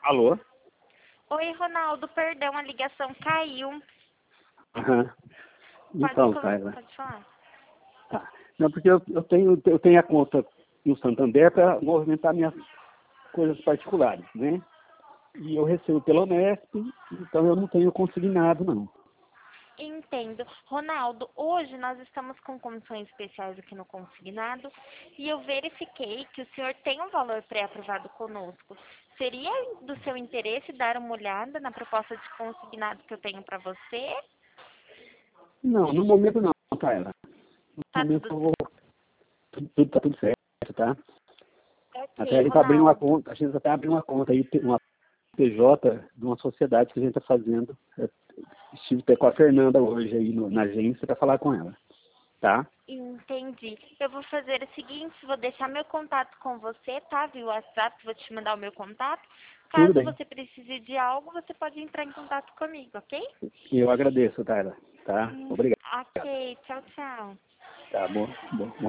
Alô? Oi, Ronaldo, perdão, a ligação caiu. Aham. Então, Tayla. Pode falar. Tá. Não, porque eu tenho a conta no Santander para movimentar minhas coisas particulares, né? E eu recebo pela Unesp, então eu não tenho consignado, não. Entendo. Ronaldo, hoje nós estamos com condições especiais aqui no consignado e eu verifiquei que o senhor tem um valor pré-aprovado conosco. Seria do seu interesse dar uma olhada na proposta de consignado que eu tenho para você? Não, no momento não, Tayla. No Tá momento tudo eu vou. Tá tudo certo, tá? Até a ok, gente tá abrindo uma Ronaldo. conta, a gente até abriu uma conta aí, uma PJ de uma sociedade que a gente está fazendo. Estive até com a Fernanda hoje aí na agência para falar com ela, tá? Entendi. Eu vou fazer o seguinte, vou deixar meu contato com você, tá? Via WhatsApp, vou te mandar o meu contato. Tudo Caso bem. você precise de algo, você pode entrar em contato comigo, ok? Eu agradeço, Tayla, tá? Obrigado. Ok, tchau, tchau. Tá bom, bom.